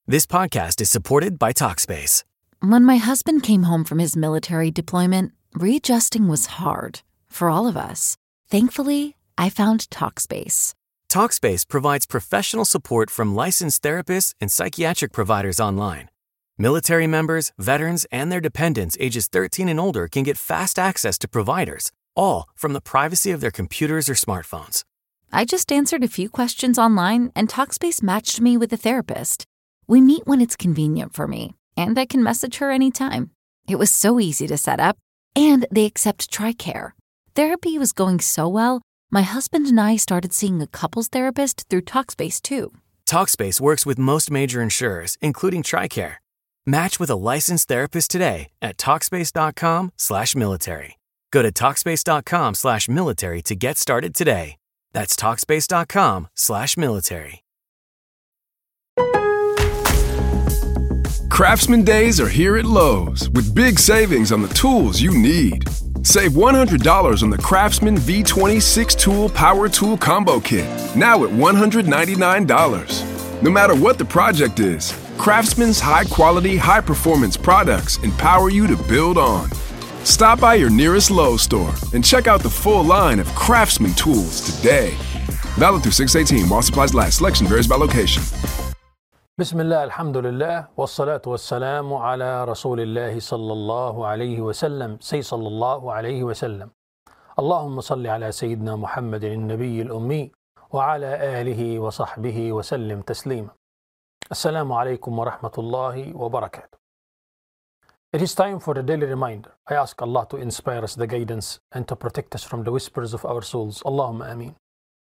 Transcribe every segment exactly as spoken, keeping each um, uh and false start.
This podcast is supported by Talkspace. When my husband came home from his military deployment, readjusting was hard for all of us. Thankfully, I found Talkspace. Talkspace provides professional support from licensed therapists and psychiatric providers online. Military members, veterans, and their dependents ages thirteen and older can get fast access to providers, all from the privacy of their computers or smartphones. I just answered a few questions online, and Talkspace matched me with a therapist. We meet when it's convenient for me, and I can message her anytime. It was so easy to set up, and they accept TRICARE. Therapy was going so well, my husband and I started seeing a couples therapist through Talkspace too. Talkspace works with most major insurers, including TRICARE. Match with a licensed therapist today at Talkspace.com slash military. Go to Talkspace.com slash military to get started today. That's Talkspace.com slash military. Craftsman Days are here at Lowe's with big savings on the tools you need. Save one hundred dollars on the Craftsman V twenty-six Tool Power Tool Combo Kit, now at one hundred ninety-nine dollars. No matter what the project is, Craftsman's high-quality, high-performance products empower you to build on. Stop by your nearest Lowe's store and check out the full line of Craftsman tools today. Valid through six eighteen while supplies last. Selection varies by location. بسم الله الحمد لله والصلاة والسلام على رسول الله صلى الله عليه وسلم سي صلى الله عليه وسلم اللهم صل على سيدنا محمد النبي الأمي وعلى آله وصحبه وسلم تسليما. السلام عليكم ورحمة الله وبركاته. It is time for a daily reminder. I ask Allah to inspire us the guidance and to protect us from the whispers of our souls. Allahumma ameen.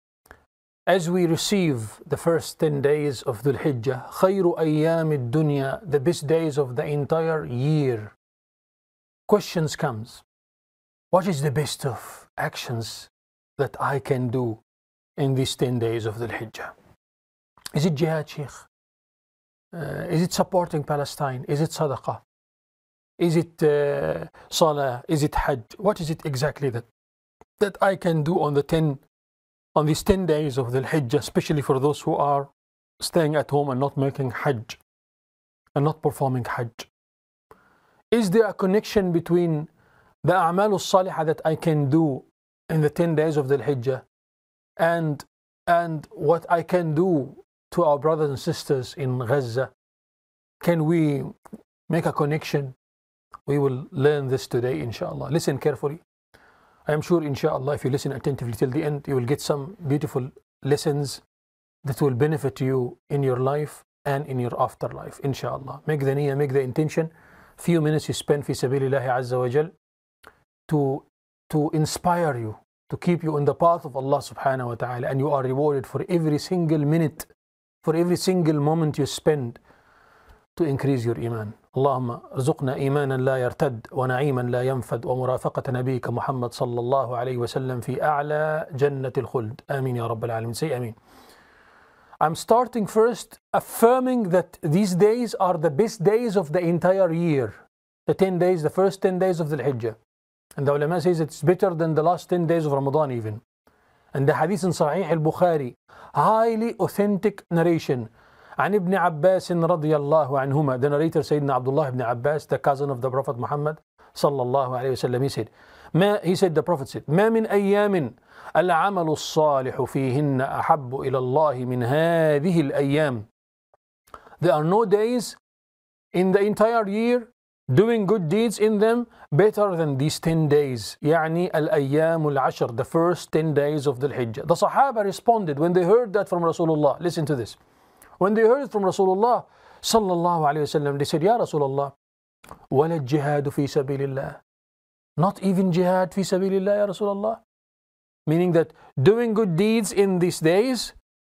As we receive the first ten days of Dhul Hijjah, خير أيام الدنيا, the best days of the entire year, questions comes. What is the best of actions that I can do in these ten days of Dhul Hijjah? Is it jihad, Sheikh? Uh, is it supporting Palestine? Is it sadaqah? Is it uh, salah? Is it hajj? What is it exactly that, that I can do on the ten on these ten days of the Hijjah, especially for those who are staying at home and not making Hajj and not performing Hajj? Is there a connection between the A'mal al-Salihah that I can do in the ten days of the Hijjah and, and what I can do to our brothers and sisters in Gaza? Can we make a connection? We will learn this today, inshallah. Listen carefully. I am sure, inshallah, if you listen attentively till the end, you will get some beautiful lessons that will benefit you in your life and in your afterlife, inshallah. Make the niyyah, make the intention. Few minutes you spend fi sabilillahi azza wa jal to, to inspire you, to keep you in the path of Allah subhanahu wa ta'ala, and you are rewarded for every single minute, for every single moment you spend to increase your iman. اللهم ارزقنا إيمانا لا يرتد ونعيما لا ينفد ومرافقة نبيك محمد صلى الله عليه وسلم في أعلى جنة الخلد. آمين يا رب العالمين. Say آمين. I'm starting first affirming that these days are the best days of the entire year. The ten days, the first ten days of the Hijjah. And the ulama says it's better than the last ten days of Ramadan even. And the hadith in Sahih al-Bukhari, highly authentic narration. عن ابن عباس رضي الله عنهما, the narrator Sayyidina Abdullah ibn Abbas, the cousin of the Prophet Muhammad صلى الله عليه وسلم, he said, ما, he said, the Prophet said, ما من أيام العمل الصالح فيهن أحب إلى الله من هذه الأيام. There are no days in the entire year doing good deeds in them better than these ten days. يعني الأيام العشر, the first ten days of the Hijjah. The Sahaba responded when they heard that from Rasulullah. Listen to this. When they heard it from Rasulullah sallallahu alayhi wasallam, they said, Ya Rasulullah, وَلَا الجِّهَادُ فِي سَبِيلِ اللَّهِ. Not even jihad fi sabilillah, Ya Rasulullah. Meaning that doing good deeds in these days,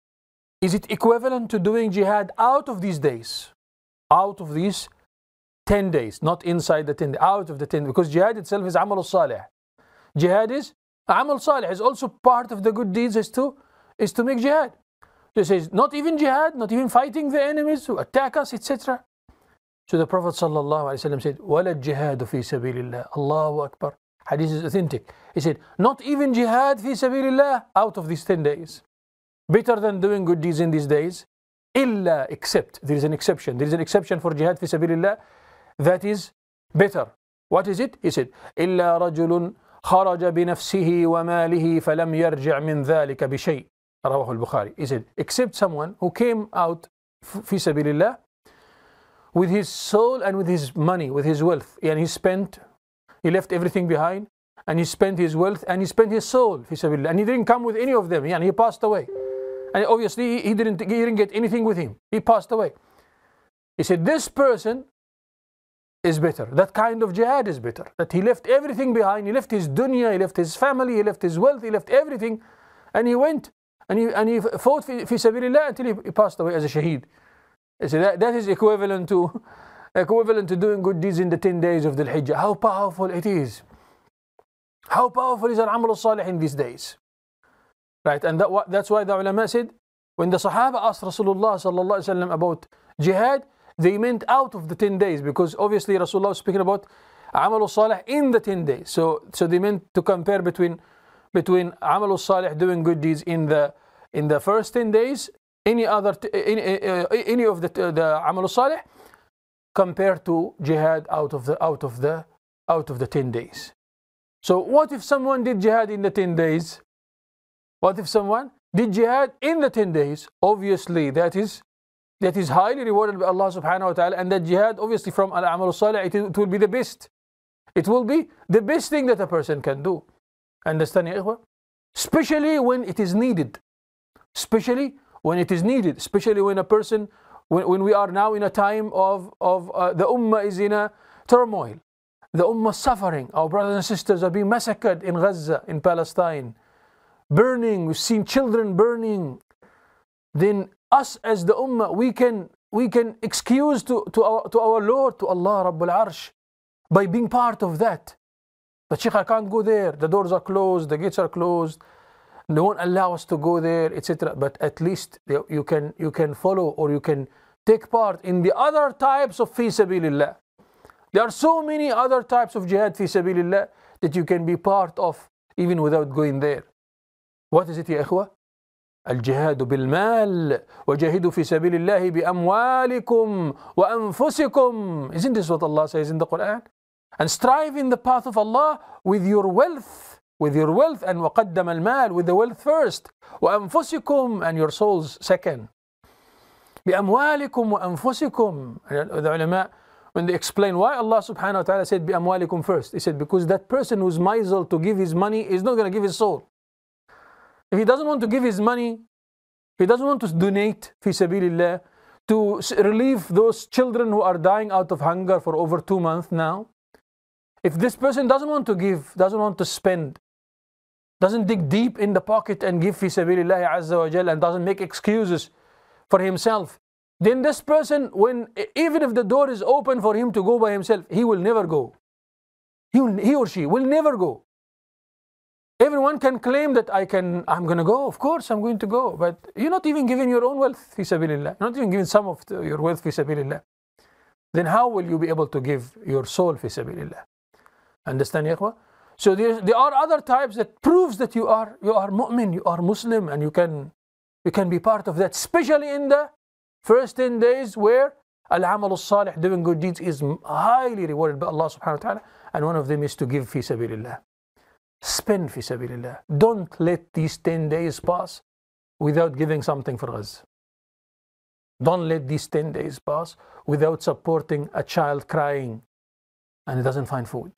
is it equivalent to doing jihad out of these days? Out of these ten days, not inside the ten, out of the ten, because jihad itself is amal salih. Jihad is, amal salih is also part of the good deeds is to, is to make jihad. So it says, not even jihad, not even fighting the enemies who attack us, et cetera. So the Prophet sallallahu alaihi wasallam said, وَلَا الجِّهَادُ فِي سَبِيلِ اللَّهِ. Allahu Akbar. Hadith is authentic. He said, not even jihad fi sabilillah out of these ten days. Better than doing good deeds in these days. إلا except, there is an exception. There is an exception for jihad fi sabilillah that is better. What is it? He said, إلا رجل خرج بنفسه وماله فلم يرجع من ذلك بشيء. رواه البخاري. He said, except someone who came out fi sabilillah with his soul and with his money, with his wealth, and he spent, he left everything behind, and he spent his wealth and he spent his soul fi sabilillah, and he didn't come with any of them, and he passed away. And obviously he didn't, he didn't get anything with him. He passed away. He said, this person is better. That kind of jihad is better. That he left everything behind. He left his dunya, he left his family, he left his wealth, he left everything, and he went and he and he fought fi, fi sabilillah until he, he passed away as a shaheed. He said that, that is equivalent to equivalent to doing good deeds in the ten days of the Hijjah. How powerful it is. How powerful is al-amal al-salih in these days. Right, and that, that's why the ulama said, when the Sahaba asked Rasulullah sallallahu alaihi wasallam about jihad, they meant out of the ten days, because obviously Rasulullah was speaking about amal al-salih in the ten days. So, so they meant to compare between between amal al-salih, doing good deeds in the in the first ten days, any other any uh, any of the the amal al-salih, compared to jihad out of the out of the out of the ten days. So what if someone did jihad in the ten days? What if someone did jihad in the ten days? Obviously that is that is highly rewarded by Allah subhanahu wa ta'ala, and that jihad obviously from al-amal al-salih, it, it will be the best. It will be the best thing that a person can do. Understand, ya ikhwa? Especially when it is needed. Especially when it is needed. Especially when a person, when, when we are now in a time of, of uh, the ummah is in a turmoil. The ummah suffering. Our brothers and sisters are being massacred in Gaza, in Palestine. Burning, we've seen children burning. Then us as the ummah, we can we can excuse to, to, our, to our Lord, to Allah Rabbul Arsh, by being part of that. But Sheikh, I can't go there. The doors are closed, the gates are closed. They won't allow us to go there, et cetera. But at least you can you can follow, or you can take part in the other types of fi sabilillah. There are so many other types of jihad fi sabilillah that you can be part of even without going there. What is it, ya ikhwa? الجهاد بالمال وجاهدوا في سبيل الله بأموالكم وأنفسكم. Isn't this what Allah says in the Quran? And strive in the path of Allah with your wealth, with your wealth, and وقدم المال, with the wealth first, وأنفسكم, and your souls second. بأموالكم وأنفسكم. The ulama, when they explain why Allah subhanahu wa ta'ala said بأموالكم first, he said because that person who's miserly to give his money is not going to give his soul. If he doesn't want to give his money, he doesn't want to donate fi sabilillah to relieve those children who are dying out of hunger for over two months now. If this person doesn't want to give, doesn't want to spend, doesn't dig deep in the pocket and give fi sabilillah azza wa jal, and doesn't make excuses for himself, then this person, when even if the door is open for him to go by himself, he will never go. He, will, he or she will never go. Everyone can claim that I can, I'm going to go. Of course, I'm going to go. But you're not even giving your own wealth fi sabilillah. You're not even giving some of the, your wealth fi sabilillah. Then how will you be able to give your soul fi sabilillah? Understand, ya ikhwa? So there, there are other types that proves that you are you are mu'min, you are Muslim, and you can you can be part of that. Especially in the first ten days where al-amal al-salih, doing good deeds, is highly rewarded by Allah subhanahu wa ta'ala. And one of them is to give fi sabilillah. Spend fi sabilillah. Don't let these ten days pass without giving something for us. Don't let these ten days pass without supporting a child crying and he doesn't find food.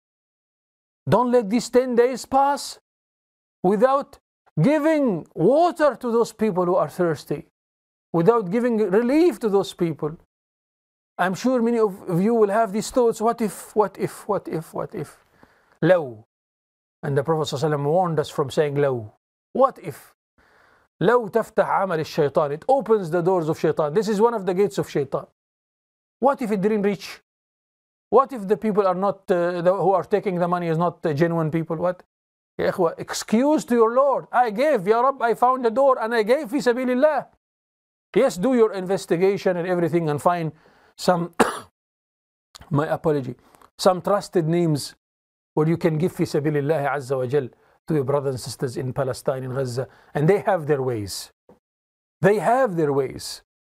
Don't let these ten days pass without giving water to those people who are thirsty, without giving relief to those people. I'm sure many of you will have these thoughts, what if, what if, what if, what if? Law. And the Prophet ﷺ warned us from saying law. What if? لو تفتح عمل الشيطان. It opens the doors of shaitan. This is one of the gates of shaitan. What if it didn't reach? What if the people are not, uh, the, who are taking the money is not uh, genuine people? What? Ya ikhwa, excuse to your Lord. I gave, Ya Rabb, I found the door and I gave fi sabilillah. Yes, do your investigation and everything and find some, my apology, some trusted names where you can give fi sabilillah azza wa jal to your brothers and sisters in Palestine, in Gaza, and they have their ways. They have their ways.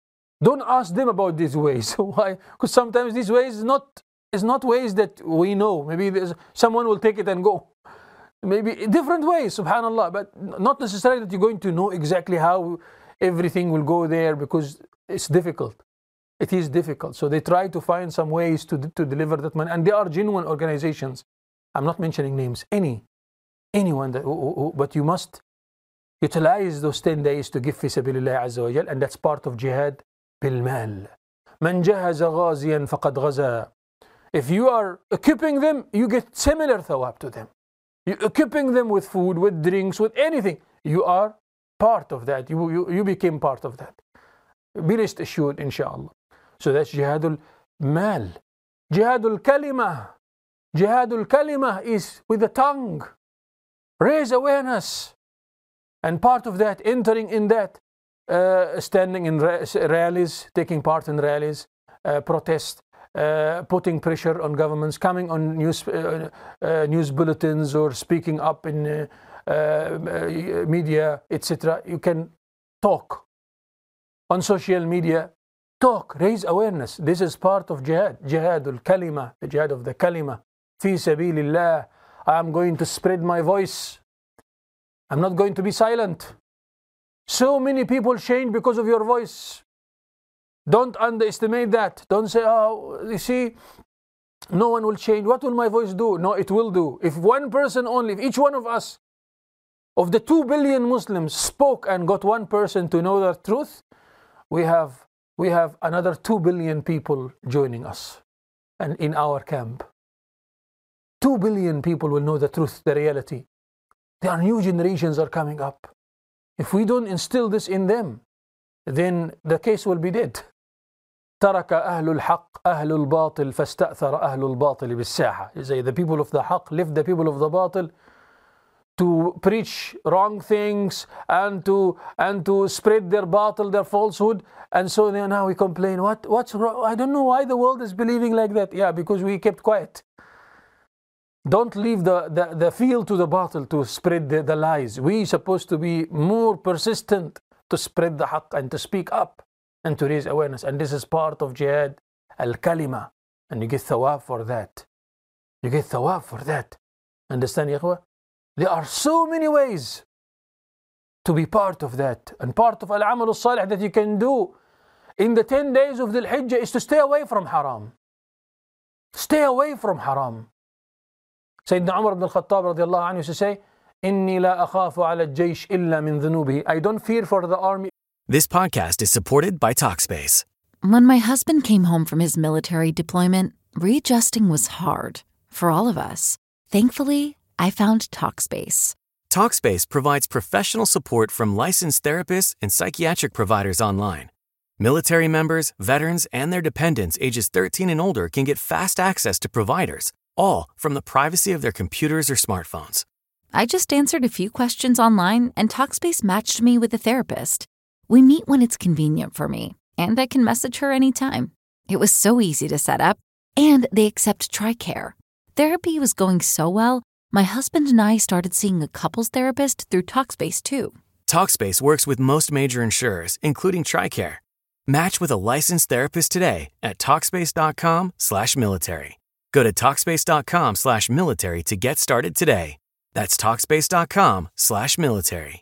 Don't ask them about these ways. Why? Because sometimes these ways is not is not ways that we know. Maybe there's, someone will take it and go. Maybe different ways, subhanallah, but not necessarily that you're going to know exactly how everything will go there, because it's difficult. It is difficult. So they try to find some ways to to deliver that money, and they are genuine organizations. I'm not mentioning names. Any, anyone that, who, who, but you must utilize those ten days to give fi sabilillah azza wa jal, and that's part of jihad bil mal. Man jahaza ghaziyan faqad ghaza. If you are equipping them, you get similar thawab to them. You're equipping them with food, with drinks, with anything. You are part of that. You, you, you became part of that. Be rest assured, inshallah. So that's jihadul mal. Jihadul kalima. Jihadul kalima is with the tongue. Raise awareness. And part of that, entering in that, uh, standing in ra- rallies, taking part in rallies, uh, protest, Uh, putting pressure on governments, coming on news uh, uh, news bulletins, or speaking up in uh, uh, media, et cetera. You can talk on social media. Talk, raise awareness. This is part of jihad. Jihadul kalima, the jihad of the kalima. Fi sabilillah. I am going to spread my voice. I'm not going to be silent. So many people change because of your voice. Don't underestimate that. Don't say, oh, you see, no one will change. What will my voice do? No, it will do. If one person only, if each one of us, of the two billion Muslims, spoke and got one person to know the truth, we have we have another two billion people joining us and in our camp. Two billion people will know the truth, the reality. There are new generations are coming up. If we don't instill this in them, then the case will be dead. ترك أهل الحق أهل الباطل فاستأثر أهل الباطل بالساحة. You say the people of the haqq left the people of the batil to preach wrong things and to and to spread their batil, their falsehood, and so they, now we complain. What what's wrong? I don't know why the world is believing like that. Yeah, because we kept quiet. Don't leave the, the, the field to the batil to spread the, the lies. We supposed to be more persistent to spread the haqq and to speak up and to raise awareness. And this is part of jihad al-kalima. And you get thawab for that. You get thawab for that. Understand, ya ikhwa? There are so many ways to be part of that. And part of al-amal al-salih that you can do in the ten days of Dhul Hijjah is to stay away from haram. Stay away from haram. Sayyidina Umar ibn al-Khattab radiallahu anhu used to say, إِنِّي لَا أَخَافُ عَلَى الجَّيْشِ إِلَّا مِن ذُنُوبِهِ. I don't fear for the army. This podcast is supported by Talkspace. When my husband came home from his military deployment, readjusting was hard for all of us. Thankfully, I found Talkspace. Talkspace provides professional support from licensed therapists and psychiatric providers online. Military members, veterans, and their dependents ages thirteen and older can get fast access to providers, all from the privacy of their computers or smartphones. I just answered a few questions online, and Talkspace matched me with a therapist. We meet when it's convenient for me, and I can message her anytime. It was so easy to set up, and they accept TRICARE. Therapy was going so well, my husband and I started seeing a couples therapist through Talkspace too. Talkspace works with most major insurers, including TRICARE. Match with a licensed therapist today at Talkspace.com slash military. Go to Talkspace.com slash military to get started today. That's Talkspace.com slash military.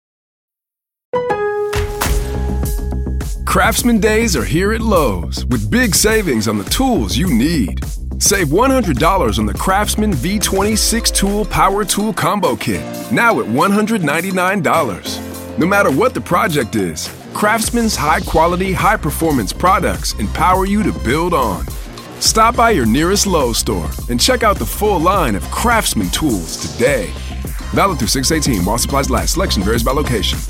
Craftsman Days are here at Lowe's with big savings on the tools you need. Save one hundred dollars on the Craftsman V twenty-six Tool Power Tool Combo Kit, now at one hundred ninety-nine dollars. No matter what the project is, Craftsman's high-quality, high-performance products empower you to build on. Stop by your nearest Lowe's store and check out the full line of Craftsman tools today. Valid through six eighteen while supplies last. Selection varies by location.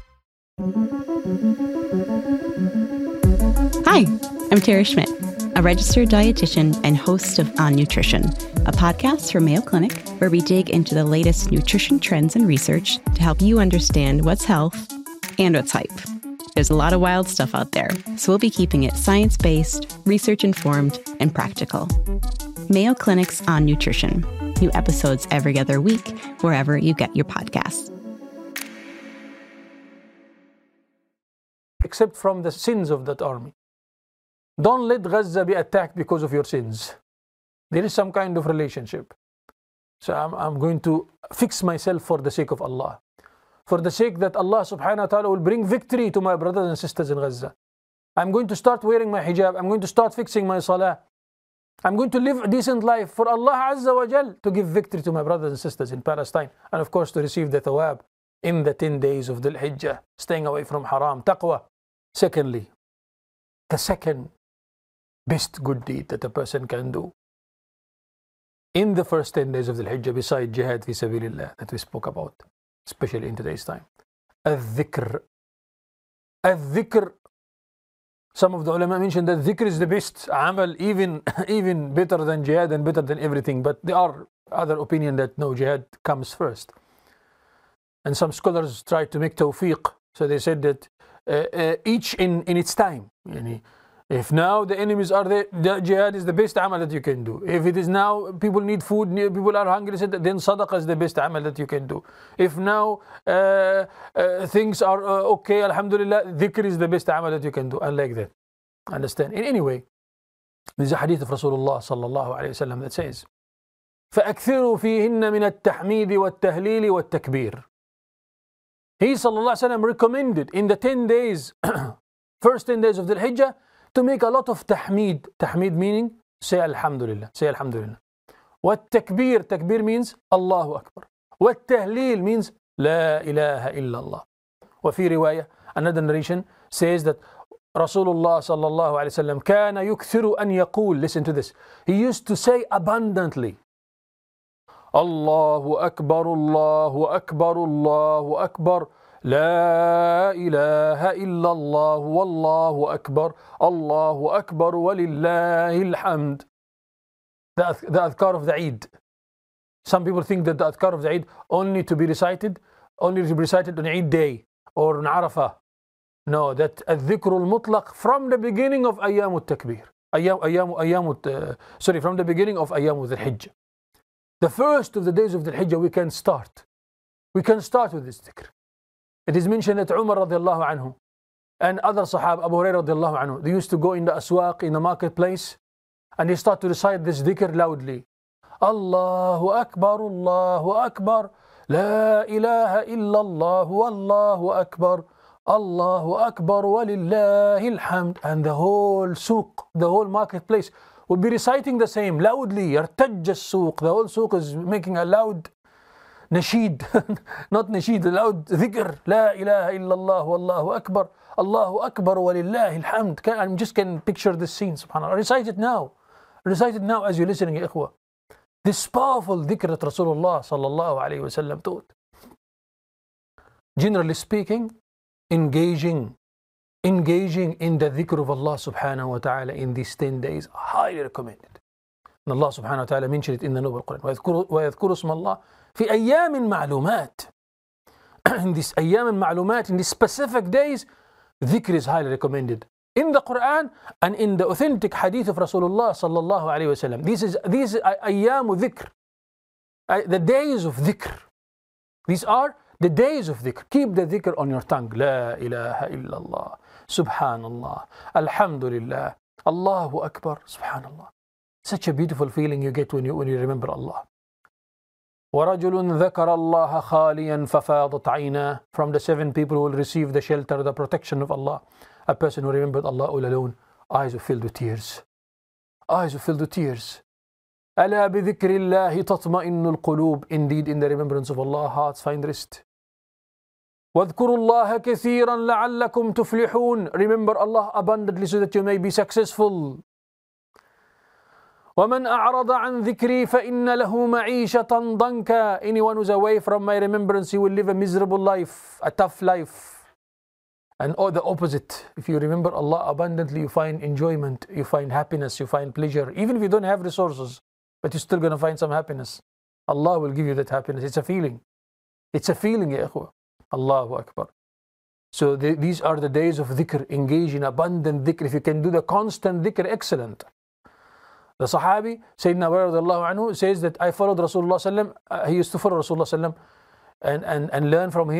Hi, I'm Tara Schmidt, a registered dietitian and host of On Nutrition, a podcast from Mayo Clinic where we dig into the latest nutrition trends and research to help you understand what's health and what's hype. There's a lot of wild stuff out there, so we'll be keeping it science-based, research-informed, and practical. Mayo Clinic's On Nutrition. New episodes every other week, wherever you get your podcasts. except from the sins of that army. Don't let Gaza be attacked because of your sins. There is some kind of relationship. So I'm, I'm going to fix myself for the sake of Allah. For the sake that Allah subhanahu wa ta'ala will bring victory to my brothers and sisters in Gaza. I'm going to start wearing my hijab. I'm going to start fixing my salah. I'm going to live a decent life for Allah Azza wa Jal to give victory to my brothers and sisters in Palestine. And of course to receive the thawab in the ten days of Dhul Hijjah, staying away from haram, taqwa. Secondly, the second best good deed that a person can do in the first ten days of Dhul Hijjah, beside jihad fi sabilillah that we spoke about, especially in today's time, al-dhikr. Al-dhikr. Some of the ulama mentioned that dhikr is the best amal, even, even better than jihad and better than everything. But there are other opinion that no, jihad comes first. And some scholars tried to make tawfiq. So they said that uh, uh, each in, in its time. Yani, if now the enemies are there, the jihad is the best amal that you can do. If it is now people need food, people are hungry, then sadaqah is the best amal that you can do. If now uh, uh, things are uh, okay, alhamdulillah, dhikr is the best amal that you can do. And like that. Understand? In any way, there's a hadith of Rasulullah sallallahu alayhi wa sallam that says, فَأَكْثِرُوا فِيهِنَّ مِنَ التَّحْمِيدِ وَالتَّهْلِيلِ وَالتَّكْبِيرِ. He sallallahu alayhi wa sallam recommended in the ten days, first ten days of the Hijjah, to make a lot of tahmeed. Tahmeed meaning, say alhamdulillah, say alhamdulillah. What takbir, takbir means Allahu Akbar. What tahleel means La ilaha illallah. وفي رواية, another narration says that Rasulullah sallallahu alayhi wa sallam كان يكثر أن يقول, listen to this, he used to say abundantly, Allahu Akbar, Allahu Akbar, Allahu Akbar, La ilaha illallah, wallahu akbar, Allahu akbar, walillahi alhamd. The, the adhkar of the Eid. Some people think that the adhkar of the Eid only to be recited, only to be recited on Eid day or on Arafah. No, that al-dhikr al-mutlaq from the beginning of Ayyam al-Takbir. Ayyam, ayyam, ayyam, uh, sorry, from the beginning of Ayyam al-Hijjah. The first of the days of the Hijjah we can start. We can start with this dhikr. It is mentioned that Umar radiallahu anhu and other Sahaba, Abu Hurairah radiallahu anhu, they used to go in the aswaq, in the marketplace, and they start to recite this dhikr loudly. Allahu Akbar, Allahu Akbar, La ilaha illallah, Wallahu Akbar, Allahu Akbar, walillahi alhamd. And the whole suq, the whole marketplace would be reciting the same loudly. Yartajja suq, the whole suq is making a loud nasheed, not nasheed, loud dhikr, La ilaha illallah, Wallahu Akbar, Allahu Akbar, walillahi alhamd. I just can picture this scene, subhanAllah. Recite it now. Recite it now as you're listening, ya ikhwah. This powerful dhikr that Rasulullah sallallahu alayhi wa sallam taught. Generally speaking, engaging, engaging in the dhikr of Allah subhanahu wa ta'ala in these ten days, highly recommended. And Allah subhanahu wa ta'ala mentioned it in the Noble Quran. وَيَذْكُرُ اسْمَ اللَّهِ في أيام معلومات. In this أيام معلومات, in these specific days, dhikr is highly recommended. In the Quran and in the authentic hadith of Rasulullah sallallahu alayhi wa sallam. This is, these are أيام dhikr. The days of dhikr. These are the days of dhikr. Keep the dhikr on your tongue. La ilaha illallah. Subhanallah. Alhamdulillah. Allahu Akbar. Subhanallah. Such a beautiful feeling you get when you, when you remember Allah. وَرَجُلٌ ذَكَرَ اللَّهَ خَالِيًا فَفَاضَتْ عَيْنَاهُ. From the seven people who will receive the shelter, the protection of Allah. A person who remembered Allah all alone, eyes are filled with tears. Eyes are filled with tears. أَلَا بِذِكْرِ اللَّهِ تَطْمَئِنُّ الْقُلُوبِ. Indeed, in the remembrance of Allah, hearts find rest. وَاذْكُرُوا اللَّهَ كَثِيرًا لَعَلَّكُمْ تُفْلِحُونَ. Remember Allah abundantly so that you may be successful. وَمَنْ أَعْرَضَ عَنْ ذِكْرِي فَإِنَّ لَهُ مَعِيشَةً ضَنْكًا. Anyone who's away from my remembrance, he will live a miserable life, a tough life. And or the opposite, if you remember Allah abundantly, you find enjoyment, you find happiness, you find pleasure. Even if you don't have resources, but you're still going to find some happiness. Allah will give you that happiness. It's a feeling. It's a feeling, ya ikhwah. Allahu Akbar. So the, these are the days of dhikr. Engage in abundant dhikr. If you can do the constant dhikr, excellent. The Sahabi, Sayyidina Abu Hurairah anhu, says that I followed Rasulullah sallam. Uh, he used to follow Rasulullah sallam and, and, and learn from him.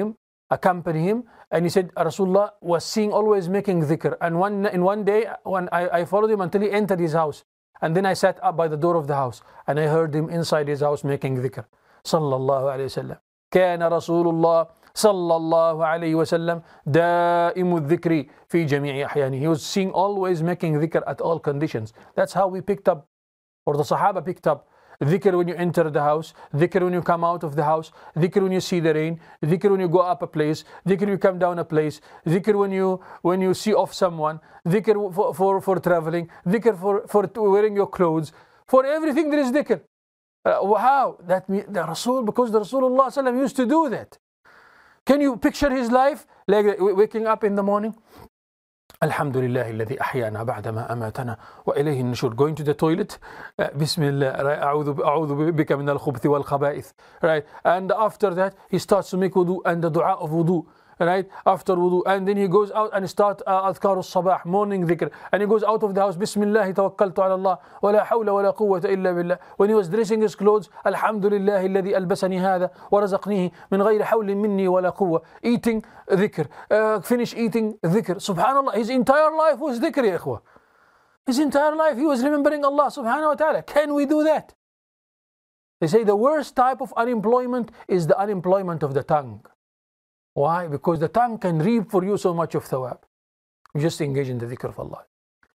accompany him, and he said Rasulullah was seen always making dhikr. And one in one day, when I, I followed him until he entered his house, and then I sat up by the door of the house, and I heard him inside his house making dhikr. Sallallahu alayhi wa sallam. كان رسول الله صلى الله عليه وسلم دائم الذكر في جميع أحيانه. He was seen always making dhikr at all conditions. That's how we picked up, or the Sahaba picked up, dhikr when you enter the house, dhikr when you come out of the house, dhikr when you see the rain, dhikr when you go up a place, dhikr when you come down a place, dhikr when you when you see off someone, dhikr for, for, for traveling, dhikr for, for wearing your clothes. For everything there is dhikr. Uh, how? That means the Rasul, because the Rasulullah ﷺ used to do that. Can you picture his life? Like waking up in the morning, Alhamdulillah alladhi ahyana ba'da ma amatana wa ilayhi an-nushur. Going to the toilet, uh, Bismillah, right? A'udhu a'udhu bika min al-khubuthi wal khaba'ith, right? And after that, he starts to make wudu and the dua of wudu, right? After wudu, and then he goes out and start uh, adhkar al-sabah, morning dhikr, and he goes out of the house, Bismillah tawakkaltu ala Allah wa la hawla wa la quwwata illa billah. When he was dressing his clothes, Alhamdulillah alladhi albasani hadha wa razaqnihi min ghayri hawlin minni wa la quwwa. Eating dhikr, uh, finish eating dhikr. Subhanallah, his entire life was dhikr, ya ikhwa. His entire life he was remembering Allah subhanahu wa ta'ala. Can we do that? They say the worst type of unemployment is the unemployment of the tongue. Why? Because the tongue can reap for you so much of thawab. You just engage in the dhikr of Allah.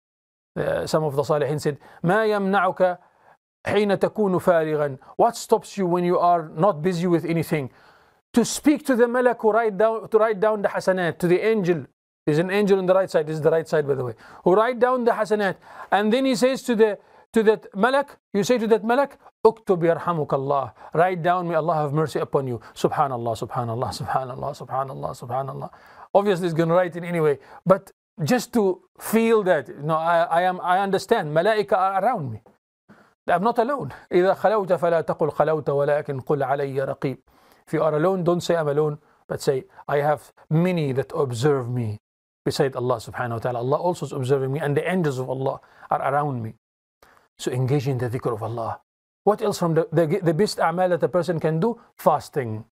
Uh, some of the Salihin said, ما يمنعك حين تكون فارغا. What stops you when you are not busy with anything? To speak to the malak who write down, to write down the hasanat, to the angel. There's an angel on the right side. This is the right side, by the way. Who write down the hasanat. And then he says to the to that malak, you say to that malak, Uktub yarhamukallah. Write down, may Allah have mercy upon you. Subhanallah, subhanallah, subhanallah, subhanallah, subhanallah. Obviously he's going to write it anyway. But just to feel that, you know, I, I am I understand. Malaika are around me. I'm not alone. إذا خلوت فلا تقل خلوت ولكن قل علي رقيب. If you are alone, don't say I'm alone, but say I have many that observe me. Beside Allah subhanahu wa ta'ala, Allah also is observing me, and the angels of Allah are around me. So engage in the dhikr of Allah. What else from the, the, the best a'mal that a person can do? Fasting.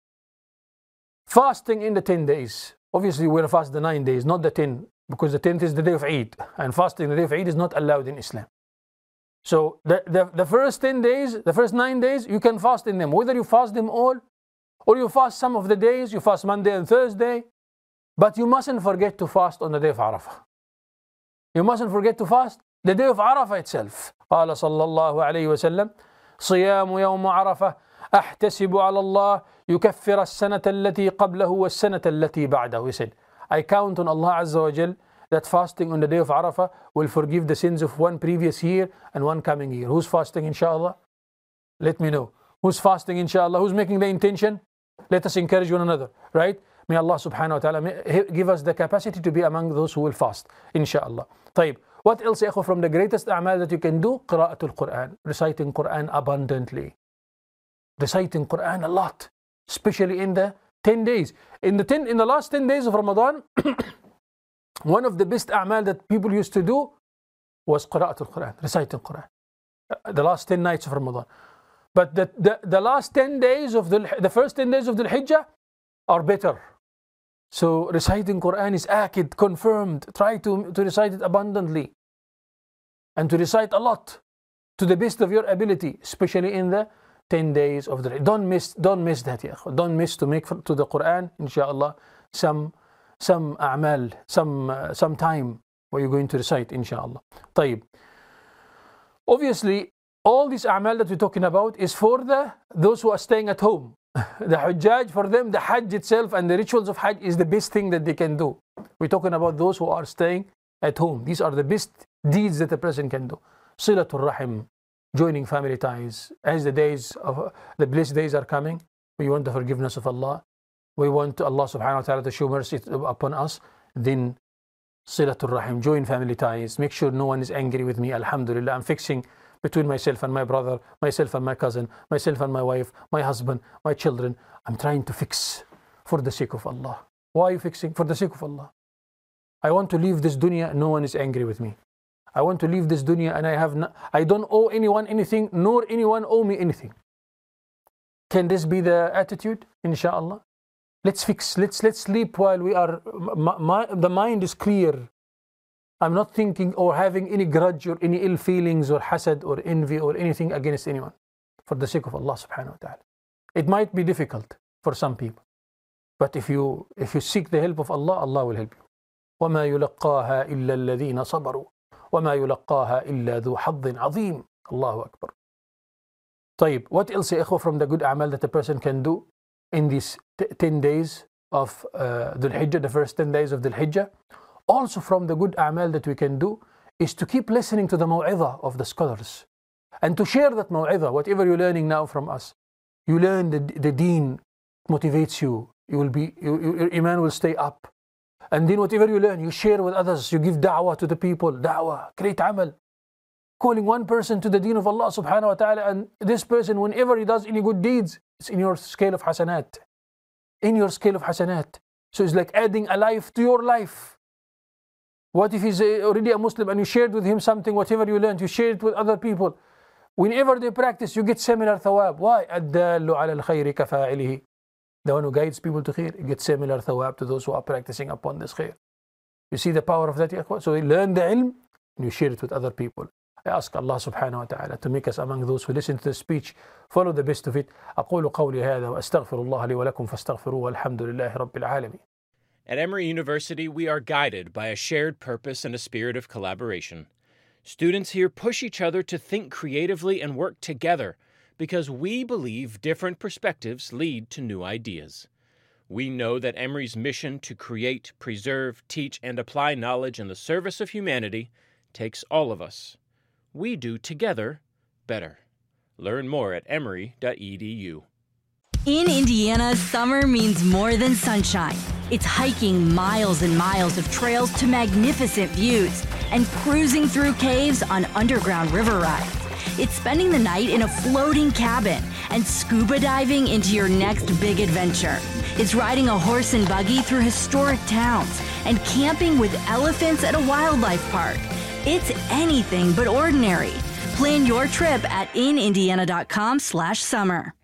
Fasting in the ten days. Obviously we're going to fast the nine days, not the ten, because the tenth is the day of Eid, and fasting the day of Eid is not allowed in Islam. So the, the, the first ten days, the first nine days, you can fast in them. Whether you fast them all, or you fast some of the days, you fast Monday and Thursday, but you mustn't forget to fast on the day of Arafah. You mustn't forget to fast the day of Arafah itself. قال صلى الله عليه وسلم صيام يوم عرفة أحتسب على الله يكفر السنة التي قبله والسنة التي بعده. He said, I count on Allah Azza wa Jal that fasting on the day of Arafah will forgive the sins of one previous year and one coming year. Who's fasting, inshallah? Let me know. Who's fasting, inshallah? Who's making the intention? Let us encourage one another, right? May Allah subhanahu wa ta'ala give us the capacity to be among those who will fast, inshallah. طيب. What else, ya from the greatest a'mal that you can do? Qira'atul Quran, reciting Quran abundantly. Reciting Quran a lot, especially in the ten days. In the ten, in the last ten days of Ramadan, one of the best a'mal that people used to do was Qira'atul Quran, reciting Quran. The last ten nights of Ramadan. But the, the, the last ten days of the, the first ten days of the Hijjah are better. So reciting Quran is akid, confirmed. Try to, to recite it abundantly. And to recite a lot to the best of your ability, especially in the ten days of the Don't miss, don't miss that, ya. Don't miss to make to the Quran, inshallah, some some a'mal, some uh, some time where you're going to recite, inshallah. طيب. Obviously, all these a'mal that we're talking about is for the those who are staying at home. The Hujjaj, for them, the Hajj itself and the rituals of Hajj is the best thing that they can do. We're talking about those who are staying at home. These are the best deeds that a person can do. Silatul Rahim, joining family ties. As the days of the blessed days are coming, we want the forgiveness of Allah. We want Allah subhanahu wa ta'ala to show mercy upon us. Then Silatul Rahim, join family ties. Make sure no one is angry with me. Alhamdulillah, I'm fixing between myself and my brother, myself and my cousin, myself and my wife, my husband, my children. I'm trying to fix for the sake of Allah. Why are you fixing? For the sake of Allah. I want to leave this dunya, no one is angry with me. I want to leave this dunya and I have no, I don't owe anyone anything, nor anyone owe me anything. Can this be the attitude? Inshallah. Let's fix, let's, let's sleep while we are, my, my, the mind is clear. I'm not thinking or having any grudge or any ill feelings or hasad or envy or anything against anyone, for the sake of Allah subhanahu wa ta'ala. It might be difficult for some people, but if you if you seek the help of Allah, Allah will help you. وَمَا يُلَقَّاهَا إِلَّا الَّذِينَ صَبَرُوا وَمَا يُلَقَّاهَا إِلَّا ذُو حَظٍّ عَظِيمٍ. Allahu Akbar. طيب, what else, ya ikhwa, from the good amal that a person can do in these t- ten days of uh, Dhul Hijjah, the first ten days of Dhul Hijjah? Also from the good amal that we can do is to keep listening to the maw'idha of the scholars and to share that maw'idha, whatever you're learning now from us. You learn the, the deen motivates you. You will be, you, your iman will stay up. And then whatever you learn, you share with others. You give da'wah to the people. Da'wah, great amal. Calling one person to the deen of Allah subhanahu wa ta'ala, and this person, whenever he does any good deeds, it's in your scale of hasanat. In your scale of hasanat. So it's like adding a life to your life. What if he's already a Muslim and you shared with him something, whatever you learned, you share it with other people. Whenever they practice, you get similar thawab. Why? الدال على الخير كفاعله. The one who guides people to khair, you get similar thawab to those who are practicing upon this khair. You see the power of that, ya ikhwan? So you learn the ilm and you share it with other people. I ask Allah subhanahu wa ta'ala to make us among those who listen to the speech, follow the best of it. أقول قولي هذا وأستغفر الله لي ولكم فاستغفروه والحمد لله رب العالمين. At Emory University, we are guided by a shared purpose and a spirit of collaboration. Students here push each other to think creatively and work together because we believe different perspectives lead to new ideas. We know that Emory's mission to create, preserve, teach, and apply knowledge in the service of humanity takes all of us. We do together better. Learn more at emory dot e d u. In Indiana, summer means more than sunshine. It's hiking miles and miles of trails to magnificent views and cruising through caves on underground river rides. It's spending the night in a floating cabin and scuba diving into your next big adventure. It's riding a horse and buggy through historic towns and camping with elephants at a wildlife park. It's anything but ordinary. Plan your trip at in indiana dot com slash summer.